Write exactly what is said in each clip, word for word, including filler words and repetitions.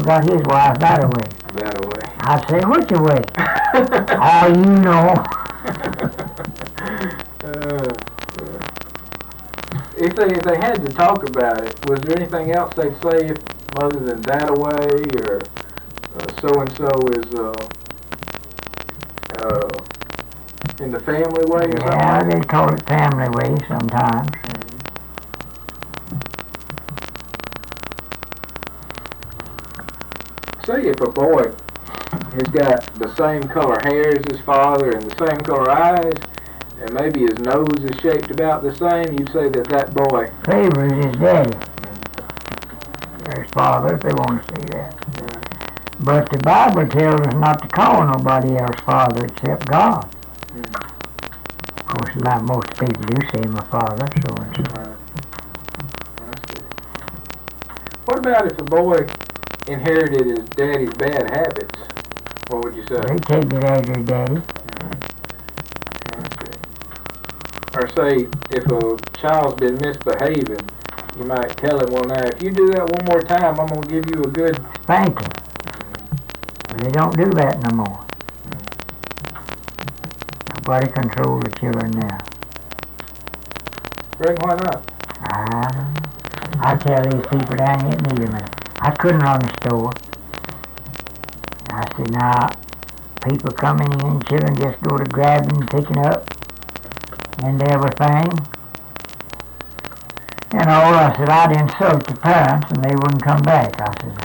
got his wife that way. That way. I'd say, which way? Oh, you know. uh, if they if they had to talk about it, was there anything else they'd say if, other than that away or so and so is uh, uh, in the family way or something? Yeah, they call it family way sometimes. Say if a boy has got the same color hair as his father and the same color eyes, and maybe his nose is shaped about the same, you'd say that that boy favors his daddy or his father, if they want to say that. Mm. But the Bible tells us not to call nobody else father except God. Mm. Of course, like most people do say my father, so and so. Right. I see. What about if a boy inherited his daddy's bad habits? What would you say? They take it as their daddy. Or say, if a child's been misbehaving, you might tell him, well, now, if you do that one more time, I'm going to give you a good spanking. But they don't do that no more. Nobody controls the children now. Greg, why not? I don't know. I tell these people down here, neither man. I couldn't run the store. I said, now, people coming in, children just go to grabbing and picking up and everything. You know, I said, I'd insult the parents and they wouldn't come back. I said,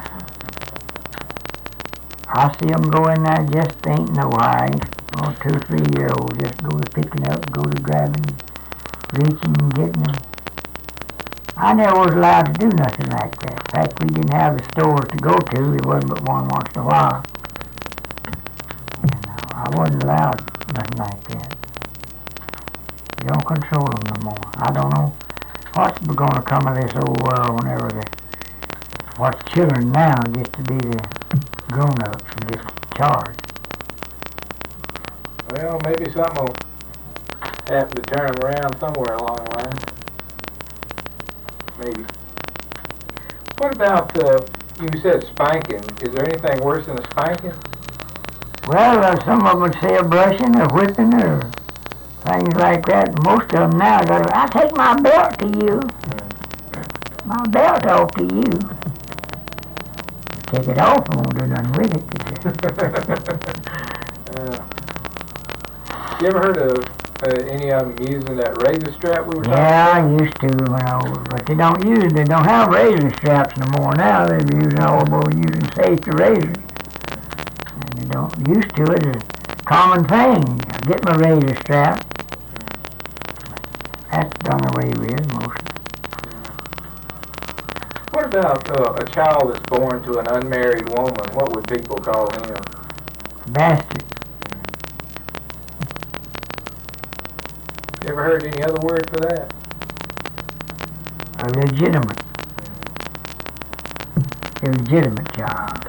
I see them go in there, just ain't no hurry. Oh, two, three-year-olds just go to picking up, go to grabbing, reaching and getting them. I never was allowed to do nothing like that. In fact, we didn't have the stores to go to. There wasn't but one once in a while. You know, I wasn't allowed nothing like that. You don't control them no more. I don't know what's going to come of this old world whenever the what's children now gets to be the grown-ups and gets to charge. Well, maybe something will happen to turn them around somewhere along the line. Maybe. What about, uh, you said spanking. Is there anything worse than a spanking? Well, uh, some of them would say a brushing or whipping or things like that. Most of them now go, I take my belt to you. My belt off to you. Take it off and won't do nothing with it. uh, you ever heard of uh, any of them using that razor strap we were talking Yeah, about? I used to, you know, but they don't use, they don't have razor straps no more now. They're using all about using safety razors. And they don't used to it. It's a common thing. I get my razor strap. That's done away with most. What about uh, a child that's born to an unmarried woman? What would people call him? Bastard. You ever heard any other word for that? A legitimate. A legitimate child.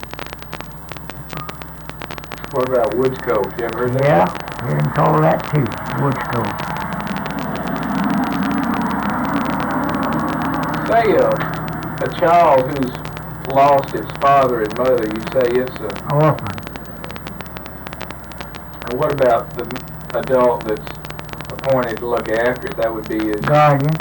What about woods coat? You ever heard that? Yeah, hear them call that too. Woods coat. Say uh, a child who's lost his father and mother, you say it's a... Orphan. And what about the adult that's appointed to look after it? That would be his... Guardian.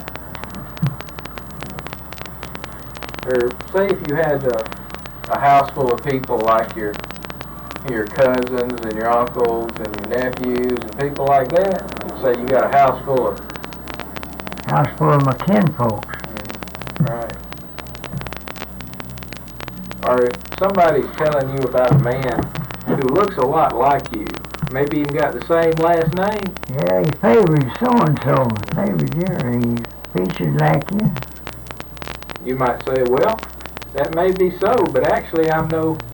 Or say if you had a, a house full of people like your your cousins and your uncles and your nephews and people like that. Say you got a house full of... House full of my kinfolks. Right. Or if somebody's telling you about a man who looks a lot like you, maybe even got the same last name. Yeah, he favors so-and-so. He favors you. He's featured like you. You might say, well, that may be so, but actually I'm no